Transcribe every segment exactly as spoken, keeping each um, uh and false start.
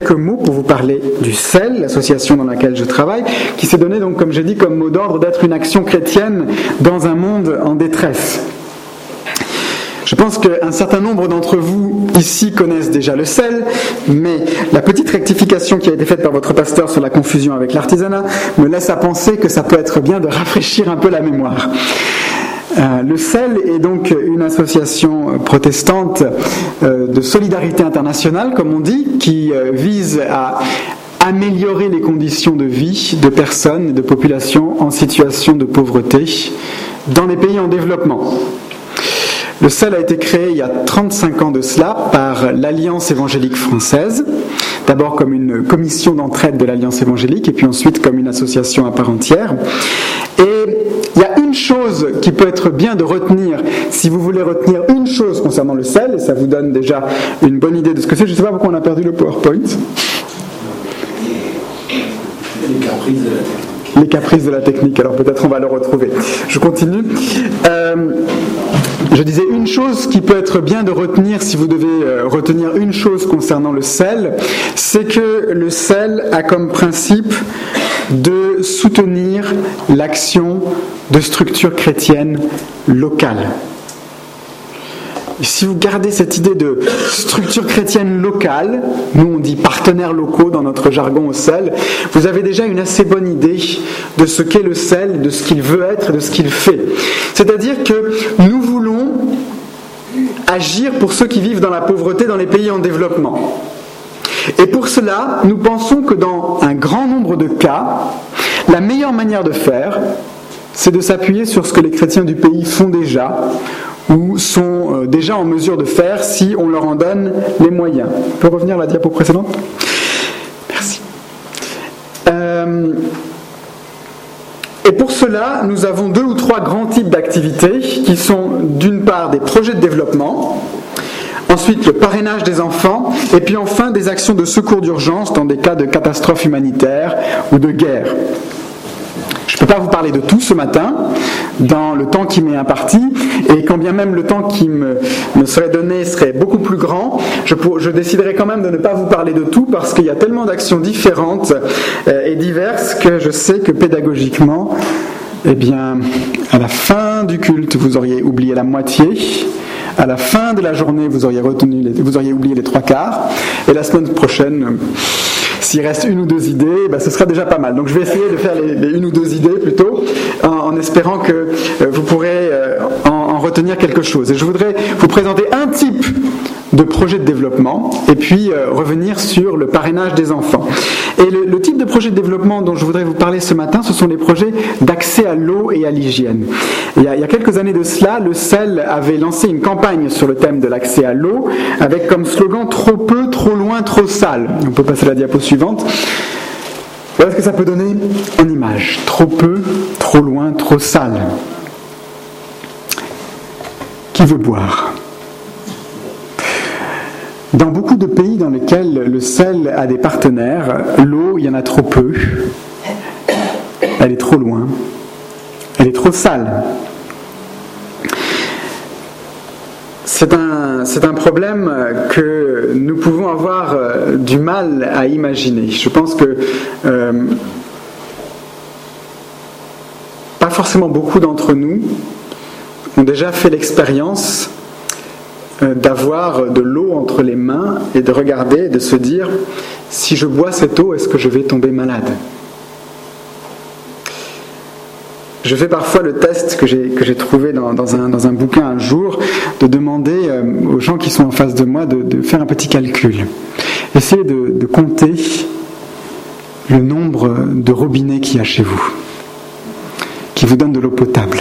quelques mots pour vous parler du C E L, l'association dans laquelle je travaille, qui s'est donné, donc, comme j'ai dit, comme mot d'ordre d'être une action chrétienne dans un monde en détresse. Je pense qu'un certain nombre d'entre vous ici connaissent déjà le C E L, mais la petite rectification qui a été faite par votre pasteur sur la confusion avec l'artisanat me laisse à penser que ça peut être bien de rafraîchir un peu la mémoire. Euh, le C E L est donc une association protestante euh, de solidarité internationale, comme on dit, qui euh, vise à améliorer les conditions de vie de personnes et de populations en situation de pauvreté dans les pays en développement. Le C E L a été créé il y a trente-cinq ans de cela par l'Alliance évangélique française, d'abord comme une commission d'entraide de l'Alliance évangélique et puis ensuite comme une association à part entière. Et il y a une chose qui peut être bien de retenir, si vous voulez retenir une chose concernant le C E L, et ça vous donne déjà une bonne idée de ce que c'est. Je ne sais pas pourquoi on a perdu le PowerPoint. Les caprices de la technique. Les caprices de la technique, alors peut-être on va le retrouver. Je continue. Euh, je disais une chose qui peut être bien de retenir, si vous devez euh, retenir une chose concernant le C E L, c'est que le C E L a comme principe de soutenir l'action de structures chrétiennes locales. Et si vous gardez cette idée de structure chrétienne locale, nous on dit partenaires locaux dans notre jargon au C E L, vous avez déjà une assez bonne idée de ce qu'est le C E L, de ce qu'il veut être et de ce qu'il fait. C'est-à-dire que nous voulons agir pour ceux qui vivent dans la pauvreté dans les pays en développement. Et pour cela, nous pensons que dans un grand nombre de cas, la meilleure manière de faire, c'est de s'appuyer sur ce que les chrétiens du pays font déjà, ou sont déjà en mesure de faire si on leur en donne les moyens. On peut revenir à la diapo précédente ? Merci. Euh, et pour cela, nous avons deux ou trois grands types d'activités qui sont d'une part des projets de développement, ensuite le parrainage des enfants, et puis enfin des actions de secours d'urgence dans des cas de catastrophes humanitaires ou de guerre. Je ne peux pas vous parler de tout ce matin, dans le temps qui m'est imparti, et quand bien même le temps qui me, me serait donné serait beaucoup plus grand, je, pour, je déciderai quand même de ne pas vous parler de tout, parce qu'il y a tellement d'actions différentes euh, et diverses que je sais que pédagogiquement, eh bien, à la fin du culte, vous auriez oublié la moitié. À la fin de la journée, vous auriez, retenu les, vous auriez oublié les trois quarts. Et la semaine prochaine, s'il reste une ou deux idées, ben ce sera déjà pas mal. Donc je vais essayer de faire les, les une ou deux idées plutôt, en, en espérant que euh, vous pourrez euh, en, en retenir quelque chose. Et je voudrais vous présenter un type de projet de développement, et puis euh, revenir sur le parrainage des enfants. Et le, le type de projet de développement dont je voudrais vous parler ce matin, ce sont les projets d'accès à l'eau et à l'hygiène. Il y a, il y a quelques années de cela, le C E L avait lancé une campagne sur le thème de l'accès à l'eau, avec comme slogan « Trop peu, trop loin, trop sale ». On peut passer à la diapo suivante. Voilà ce que ça peut donner en image. Trop peu, trop loin, trop sale. Qui veut boire ? Dans beaucoup de pays dans lesquels le C E L a des partenaires, l'eau, il y en a trop peu. Elle est trop loin. Elle est trop sale. C'est un, c'est un problème que nous pouvons avoir du mal à imaginer. Je pense que euh, pas forcément beaucoup d'entre nous ont déjà fait l'expérience d'avoir de l'eau entre les mains et de regarder et de se dire « si je bois cette eau, est-ce que je vais tomber malade ?» Je fais parfois le test que j'ai, que j'ai trouvé dans, dans, un, dans un bouquin un jour, de demander euh, aux gens qui sont en face de moi de, de faire un petit calcul. Essayez de, de compter le nombre de robinets qu'il y a chez vous, qui vous donnent de l'eau potable.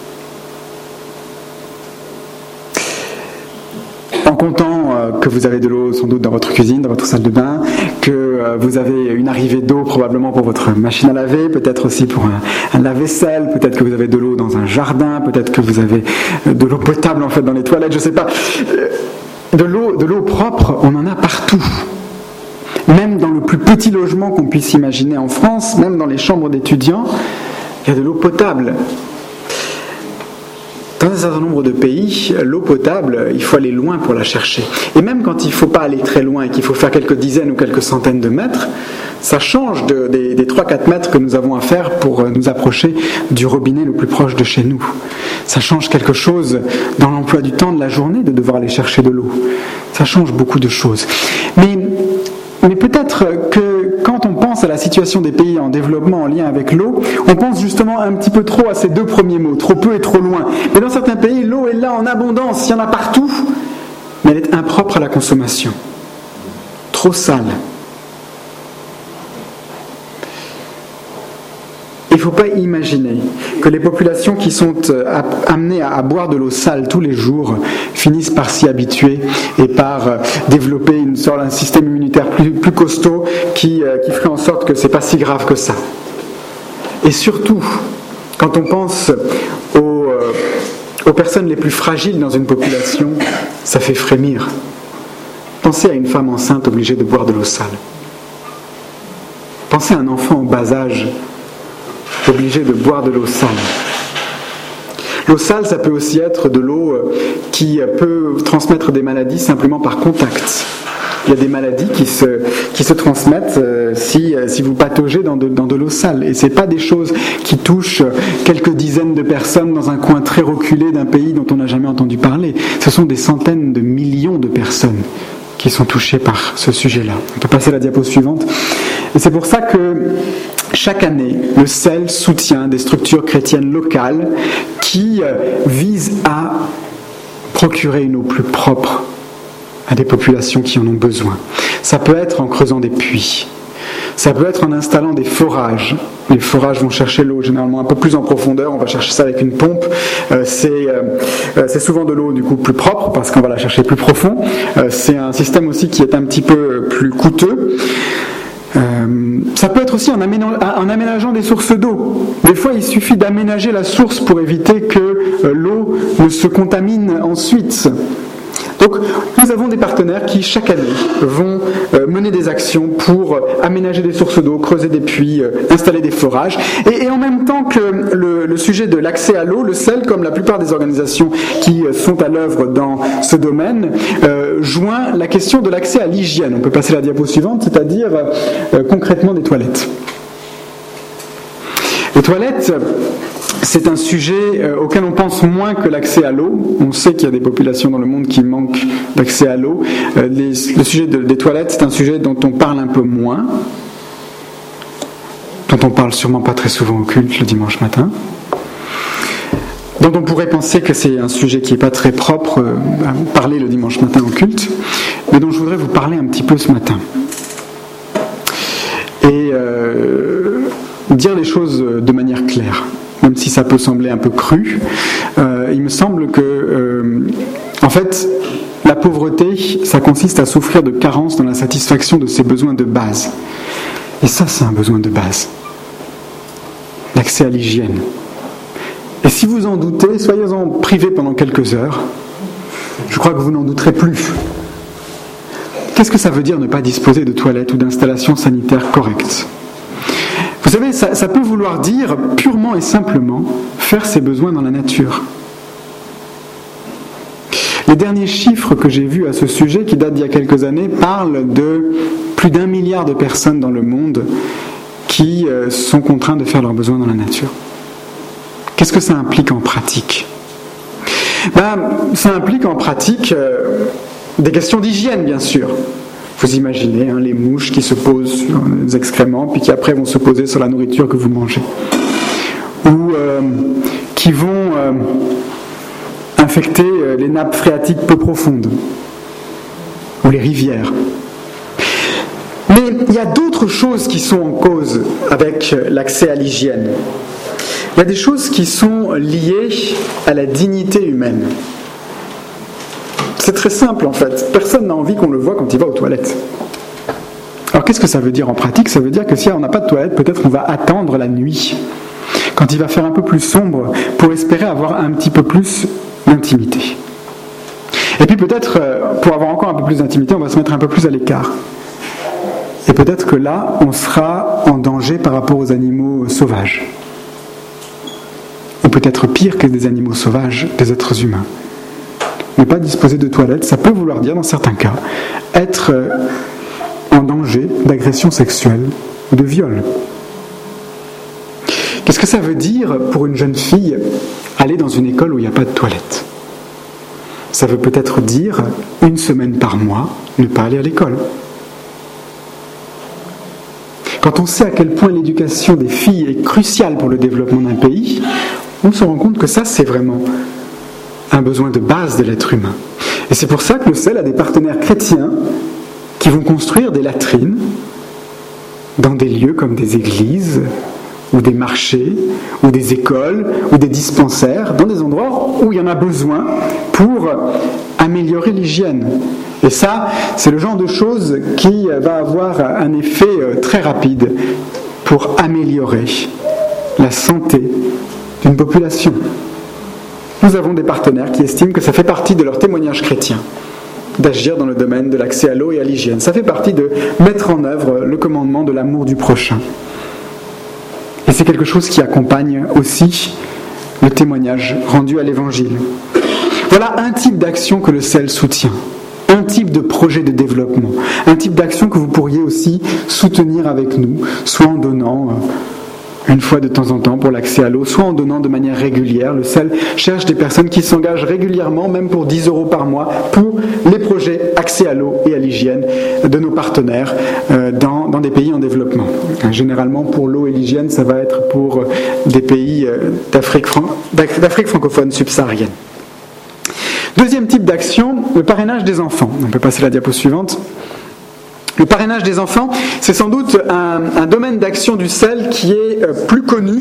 En comptant euh, que vous avez de l'eau sans doute dans votre cuisine, dans votre salle de bain, que euh, vous avez une arrivée d'eau probablement pour votre machine à laver, peut-être aussi pour un, un lave-vaisselle, peut-être que vous avez de l'eau dans un jardin, peut-être que vous avez de l'eau potable en fait dans les toilettes, je ne sais pas. De l'eau, de l'eau propre, on en a partout. Même dans le plus petit logement qu'on puisse imaginer en France, même dans les chambres d'étudiants, il y a de l'eau potable. Dans un certain nombre de pays, l'eau potable, il faut aller loin pour la chercher. Et même quand il ne faut pas aller très loin et qu'il faut faire quelques dizaines ou quelques centaines de mètres, ça change de, des, des trois à quatre mètres que nous avons à faire pour nous approcher du robinet le plus proche de chez nous. Ça change quelque chose dans l'emploi du temps de la journée de devoir aller chercher de l'eau. Ça change beaucoup de choses. Mais, mais peut-être que quand on pense à la situation des pays en développement en lien avec l'eau, on pense justement un petit peu trop à ces deux premiers mots, trop peu et trop loin. Mais dans certains pays, l'eau est là en abondance, il y en a partout, mais elle est impropre à la consommation, trop sale. Il ne faut pas imaginer que les populations qui sont amenées à boire de l'eau sale tous les jours finissent par s'y habituer et par développer une sorte d'un système immunitaire plus, plus costaud qui, qui ferait en sorte que ce n'est pas si grave que ça. Et surtout, quand on pense aux, aux personnes les plus fragiles dans une population, ça fait frémir. Pensez à une femme enceinte obligée de boire de l'eau sale. Pensez à un enfant en bas âge obligé de boire de l'eau sale. L'eau sale, ça peut aussi être de l'eau qui peut transmettre des maladies simplement par contact. Il y a des maladies qui se, qui se transmettent si, si vous pataugez dans de, dans de l'eau sale. Et ce n'est pas des choses qui touchent quelques dizaines de personnes dans un coin très reculé d'un pays dont on n'a jamais entendu parler. Ce sont des centaines de millions de personnes qui sont touchées par ce sujet-là. On peut passer à la diapo suivante. Et c'est pour ça que chaque année, le C E L soutient des structures chrétiennes locales qui visent à procurer une eau plus propre à des populations qui en ont besoin. Ça peut être en creusant des puits. Ça peut être en installant des forages. Les forages vont chercher l'eau généralement un peu plus en profondeur. On va chercher ça avec une pompe. Euh, c'est, euh, c'est souvent de l'eau du coup plus propre parce qu'on va la chercher plus profond. Euh, c'est un système aussi qui est un petit peu plus coûteux. Euh, ça peut être aussi en, aména- en aménageant des sources d'eau. Des fois, il suffit d'aménager la source pour éviter que euh, l'eau ne se contamine ensuite. Donc, nous avons des partenaires qui, chaque année, vont euh, mener des actions pour aménager des sources d'eau, creuser des puits, euh, installer des forages. Et, et en même temps que le, le sujet de l'accès à l'eau, le C E L, comme la plupart des organisations qui euh, sont à l'œuvre dans ce domaine, euh, joint la question de l'accès à l'hygiène. On peut passer à la diapo suivante, c'est-à-dire euh, concrètement des toilettes. Les toilettes, c'est un sujet auquel on pense moins que l'accès à l'eau. On sait qu'il y a des populations dans le monde qui manquent d'accès à l'eau. Les, le sujet de, des toilettes, c'est un sujet dont on parle un peu moins, dont on parle sûrement pas très souvent au culte le dimanche matin, dont on pourrait penser que c'est un sujet qui n'est pas très propre à parler le dimanche matin au culte, mais dont je voudrais vous parler un petit peu ce matin. Et euh, dire les choses de manière claire. Même si ça peut sembler un peu cru, euh, il me semble que, euh, en fait, la pauvreté, ça consiste à souffrir de carences dans la satisfaction de ses besoins de base. Et ça, c'est un besoin de base. L'accès à l'hygiène. Et si vous en doutez, soyez-en privés pendant quelques heures. Je crois que vous n'en douterez plus. Qu'est-ce que ça veut dire ne pas disposer de toilettes ou d'installations sanitaires correctes ? Vous savez, ça, ça peut vouloir dire, purement et simplement, faire ses besoins dans la nature. Les derniers chiffres que j'ai vus à ce sujet, qui datent d'il y a quelques années, parlent de plus d'un milliard de personnes dans le monde qui euh, sont contraintes de faire leurs besoins dans la nature. Qu'est-ce que ça implique en pratique ? Ben, ça implique en pratique euh, des questions d'hygiène, bien sûr. Vous imaginez hein, les mouches qui se posent sur les excréments, puis qui après vont se poser sur la nourriture que vous mangez. Ou euh, qui vont euh, infecter euh, les nappes phréatiques peu profondes. Ou les rivières. Mais il y a d'autres choses qui sont en cause avec l'accès à l'hygiène. Il y a des choses qui sont liées à la dignité humaine. C'est très simple en fait. Personne n'a envie qu'on le voit quand il va aux toilettes. Alors qu'est-ce que ça veut dire en pratique ? Ça veut dire que si on n'a pas de toilette, peut-être on va attendre la nuit, quand il va faire un peu plus sombre, pour espérer avoir un petit peu plus d'intimité. Et puis peut-être, pour avoir encore un peu plus d'intimité, on va se mettre un peu plus à l'écart. Et peut-être que là, on sera en danger par rapport aux animaux sauvages. Ou peut être pire que des animaux sauvages, des êtres humains. Ne pas disposer de toilettes, ça peut vouloir dire, dans certains cas, être en danger d'agression sexuelle ou de viol. Qu'est-ce que ça veut dire pour une jeune fille aller dans une école où il n'y a pas de toilettes ? Ça veut peut-être dire une semaine par mois ne pas aller à l'école. Quand on sait à quel point l'éducation des filles est cruciale pour le développement d'un pays, on se rend compte que ça, c'est vraiment un besoin de base de l'être humain. Et c'est pour ça que le C E L a des partenaires chrétiens qui vont construire des latrines dans des lieux comme des églises, ou des marchés, ou des écoles, ou des dispensaires, dans des endroits où il y en a besoin pour améliorer l'hygiène. Et ça, c'est le genre de choses qui va avoir un effet très rapide pour améliorer la santé d'une population. Nous avons des partenaires qui estiment que ça fait partie de leur témoignage chrétien d'agir dans le domaine de l'accès à l'eau et à l'hygiène. Ça fait partie de mettre en œuvre le commandement de l'amour du prochain. Et c'est quelque chose qui accompagne aussi le témoignage rendu à l'Évangile. Voilà un type d'action que le C E L soutient, un type de projet de développement, un type d'action que vous pourriez aussi soutenir avec nous, soit en donnant une fois de temps en temps pour l'accès à l'eau, soit en donnant de manière régulière. Le C E L cherche des personnes qui s'engagent régulièrement, même pour dix euros par mois, pour les projets accès à l'eau et à l'hygiène de nos partenaires euh, dans, dans des pays en développement. Généralement, pour l'eau et l'hygiène, ça va être pour des pays euh, d'Afrique, fran- d'Afrique francophone subsaharienne. Deuxième type d'action, le parrainage des enfants. On peut passer à la diapo suivante. Le parrainage des enfants, c'est sans doute un, un domaine d'action du C E L qui est euh, plus connu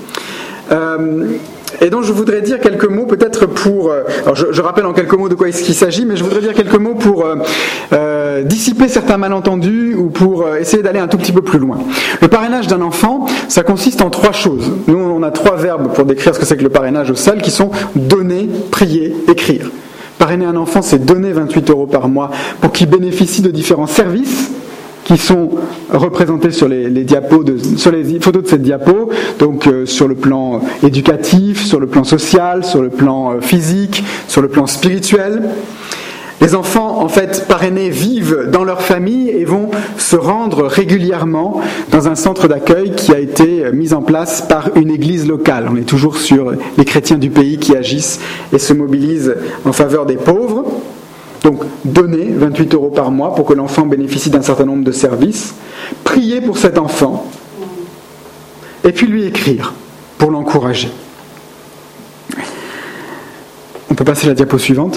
euh, et dont je voudrais dire quelques mots peut-être pour... Euh, alors je, je rappelle en quelques mots de quoi il s'agit, mais je voudrais dire quelques mots pour euh, euh, dissiper certains malentendus ou pour euh, essayer d'aller un tout petit peu plus loin. Le parrainage d'un enfant, ça consiste en trois choses. Nous, on a trois verbes pour décrire ce que c'est que le parrainage au C E L qui sont donner, prier, écrire. Parrainer un enfant, c'est donner vingt-huit euros par mois pour qu'il bénéficie de différents services qui sont représentés sur les, les diapos, de, sur les photos de cette diapo, donc euh, sur le plan éducatif, sur le plan social, sur le plan euh, physique, sur le plan spirituel. Les enfants, en fait, parrainés vivent dans leur famille et vont se rendre régulièrement dans un centre d'accueil qui a été mis en place par une église locale. On est toujours sur les chrétiens du pays qui agissent et se mobilisent en faveur des pauvres. Donc, donner vingt-huit euros par mois pour que l'enfant bénéficie d'un certain nombre de services. Prier pour cet enfant. Et puis lui écrire pour l'encourager. On peut passer à la diapo suivante.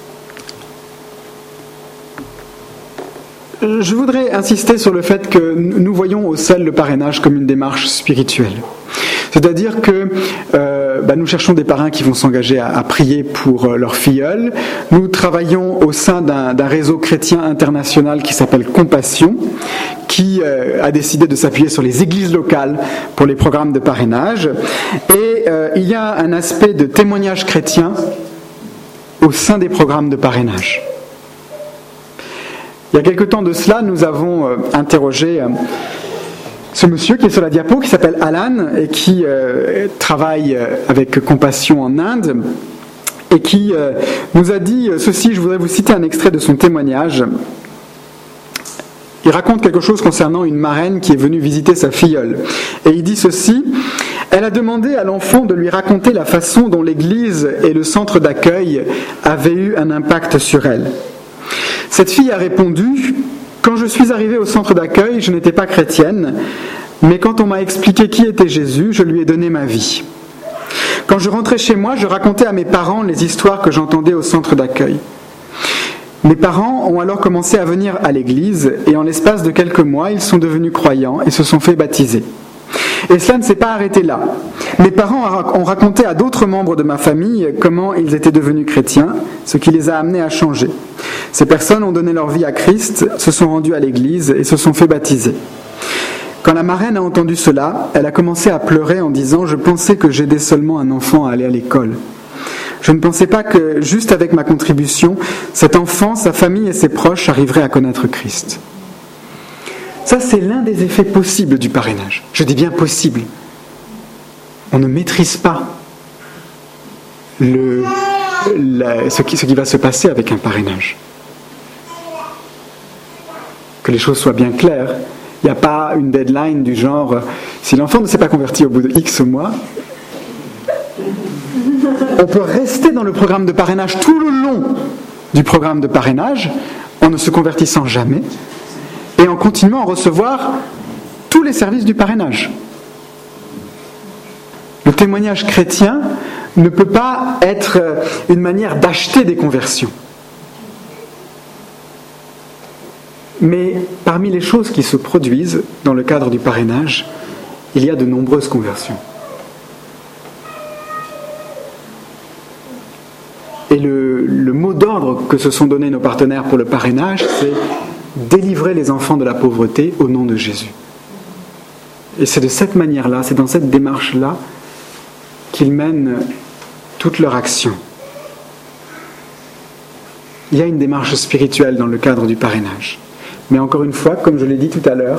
Je voudrais insister sur le fait que nous voyons au C E L le parrainage comme une démarche spirituelle. C'est-à-dire que euh, bah, nous cherchons des parrains qui vont s'engager à, à prier pour euh, leur filleule. Nous travaillons au sein d'un, d'un réseau chrétien international qui s'appelle Compassion, qui euh, a décidé de s'appuyer sur les églises locales pour les programmes de parrainage. Et euh, il y a un aspect de témoignage chrétien au sein des programmes de parrainage. Il y a quelque temps de cela, nous avons euh, interrogé euh, ce monsieur qui est sur la diapo, qui s'appelle Alan et qui euh, travaille euh, avec Compassion en Inde et qui euh, nous a dit ceci. Je voudrais vous citer un extrait de son témoignage. Il raconte quelque chose concernant une marraine qui est venue visiter sa filleule. Et il dit ceci: elle a demandé à l'enfant de lui raconter la façon dont l'église et le centre d'accueil avaient eu un impact sur elle. Cette fille a répondu: quand je suis arrivée au centre d'accueil, je n'étais pas chrétienne, mais quand on m'a expliqué qui était Jésus, je lui ai donné ma vie. Quand je rentrais chez moi, je racontais à mes parents les histoires que j'entendais au centre d'accueil. Mes parents ont alors commencé à venir à l'église et en l'espace de quelques mois, ils sont devenus croyants et se sont fait baptiser. Et cela ne s'est pas arrêté là. Mes parents ont raconté à d'autres membres de ma famille comment ils étaient devenus chrétiens, ce qui les a amenés à changer. Ces personnes ont donné leur vie à Christ, se sont rendues à l'église et se sont fait baptiser. Quand la marraine a entendu cela, elle a commencé à pleurer en disant « Je pensais que j'aidais seulement un enfant à aller à l'école. Je ne pensais pas que, juste avec ma contribution, cet enfant, sa famille et ses proches arriveraient à connaître Christ. » Ça, c'est l'un des effets possibles du parrainage. Je dis bien possible. On ne maîtrise pas le, la, ce, qui, ce qui va se passer avec un parrainage. Que les choses soient bien claires. Il n'y a pas une deadline du genre, si l'enfant ne s'est pas converti au bout de X mois, on peut rester dans le programme de parrainage tout le long du programme de parrainage, en ne se convertissant jamais, et en continuant à recevoir tous les services du parrainage. Le témoignage chrétien ne peut pas être une manière d'acheter des conversions. Mais parmi les choses qui se produisent dans le cadre du parrainage, il y a de nombreuses conversions. Et le, le mot d'ordre que se sont donnés nos partenaires pour le parrainage, c'est délivrer les enfants de la pauvreté au nom de Jésus. Et c'est de cette manière-là, c'est dans cette démarche-là qu'ils mènent toute leur action. Il y a une démarche spirituelle dans le cadre du parrainage. Mais encore une fois, comme je l'ai dit tout à l'heure,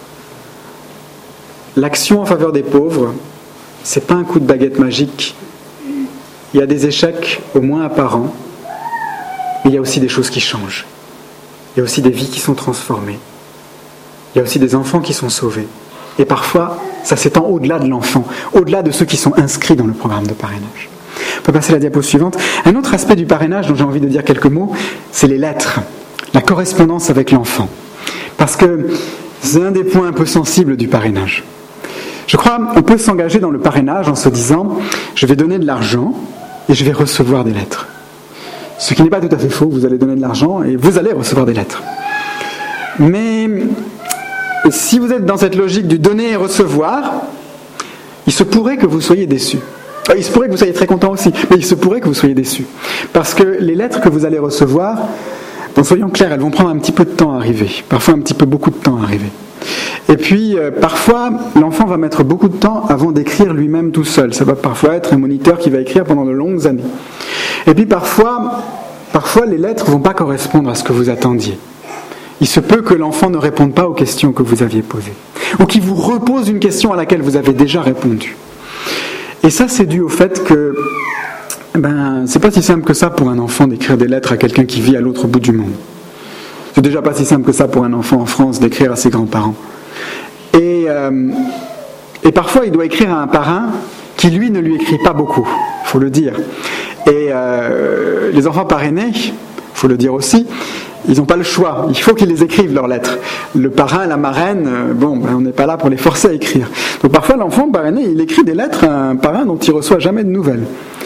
l'action en faveur des pauvres, c'est pas un coup de baguette magique. Il y a des échecs au moins apparents, mais il y a aussi des choses qui changent. Il y a aussi des vies qui sont transformées. Il y a aussi des enfants qui sont sauvés. Et parfois, ça s'étend au-delà de l'enfant, au-delà de ceux qui sont inscrits dans le programme de parrainage. On peut passer à la diapo suivante. Un autre aspect du parrainage dont j'ai envie de dire quelques mots, c'est les lettres, la correspondance avec l'enfant. Parce que c'est un des points un peu sensibles du parrainage. Je crois qu'on peut s'engager dans le parrainage en se disant « je vais donner de l'argent et je vais recevoir des lettres ». Ce qui n'est pas tout à fait faux, vous allez donner de l'argent et vous allez recevoir des lettres. Mais si vous êtes dans cette logique du donner et recevoir, il se pourrait que vous soyez déçus. Il se pourrait que vous soyez très content aussi, mais il se pourrait que vous soyez déçus. Parce que les lettres que vous allez recevoir, bon, soyons clairs, elles vont prendre un petit peu de temps à arriver, parfois un petit peu beaucoup de temps à arriver. Et puis, euh, parfois, l'enfant va mettre beaucoup de temps avant d'écrire lui-même tout seul. Ça va parfois être un moniteur qui va écrire pendant de longues années. Et puis parfois, parfois les lettres ne vont pas correspondre à ce que vous attendiez. Il se peut que l'enfant ne réponde pas aux questions que vous aviez posées, ou qu'il vous repose une question à laquelle vous avez déjà répondu. Et ça, c'est dû au fait que ben, c'est pas si simple que ça pour un enfant d'écrire des lettres à quelqu'un qui vit à l'autre bout du monde. C'est déjà pas si simple que ça pour un enfant en France d'écrire à ses grands-parents. Et, euh, et parfois, il doit écrire à un parrain qui, lui, ne lui écrit pas beaucoup, il faut le dire. Et euh, les enfants parrainés, il faut le dire aussi, ils n'ont pas le choix, il faut qu'ils les écrivent leurs lettres. Le parrain, la marraine, euh, bon, ben, on n'est pas là pour les forcer à écrire. Donc parfois l'enfant parrainé, il écrit des lettres à un parrain dont il ne reçoit jamais de nouvelles.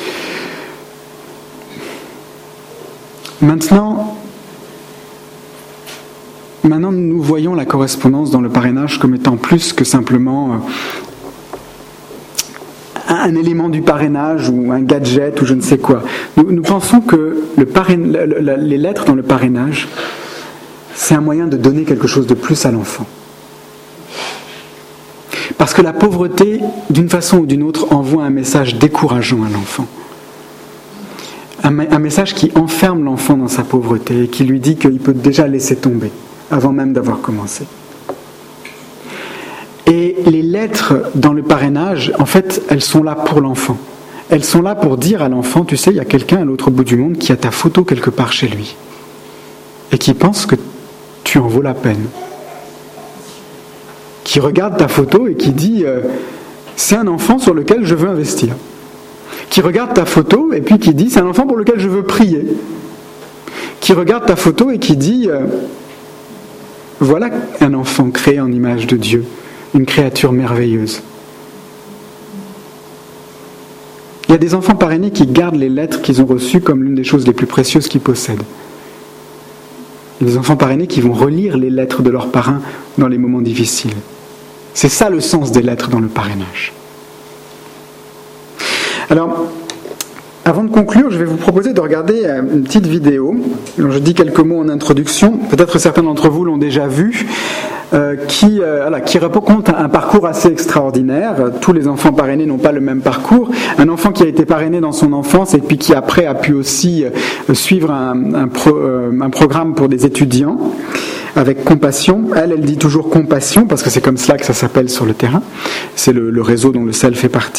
Maintenant, maintenant, nous voyons la correspondance dans le parrainage comme étant plus que simplement euh, un élément du parrainage ou un gadget ou je ne sais quoi. Nous, nous pensons que le parrain, la, la, les lettres dans le parrainage, c'est un moyen de donner quelque chose de plus à l'enfant. Parce que la pauvreté, d'une façon ou d'une autre, envoie un message décourageant à l'enfant. Un, un message qui enferme l'enfant dans sa pauvreté et qui lui dit qu'il peut déjà laisser tomber avant même d'avoir commencé. Et les lettres dans le parrainage, en fait, elles sont là pour l'enfant. Elles sont là pour dire à l'enfant, tu sais, il y a quelqu'un à l'autre bout du monde qui a ta photo quelque part chez lui. Et qui pense que tu en vaux la peine. Qui regarde ta photo et qui dit, euh, c'est un enfant sur lequel je veux investir. Qui regarde ta photo et puis qui dit, c'est un enfant pour lequel je veux prier. Qui regarde ta photo et qui dit, euh, voilà un enfant créé en image de Dieu. Une créature merveilleuse. Il y a des enfants parrainés qui gardent les lettres qu'ils ont reçues comme l'une des choses les plus précieuses qu'ils possèdent. Il y a des enfants parrainés qui vont relire les lettres de leurs parrains dans les moments difficiles. C'est ça le sens des lettres dans le parrainage. Alors, avant de conclure, je vais vous proposer de regarder une petite vidéo. Alors, je dis quelques mots en introduction. Peut-être certains d'entre vous l'ont déjà vu. Euh, qui, euh, voilà, qui raconte un parcours assez extraordinaire. Tous les enfants parrainés n'ont pas le même parcours. Un enfant qui a été parrainé dans son enfance et puis qui après a pu aussi euh, suivre un, un, pro, euh, un programme pour des étudiants avec Compassion. Elle, elle dit toujours Compassion parce que c'est comme cela que ça s'appelle sur le terrain. C'est le, le réseau dont le C E L fait partie.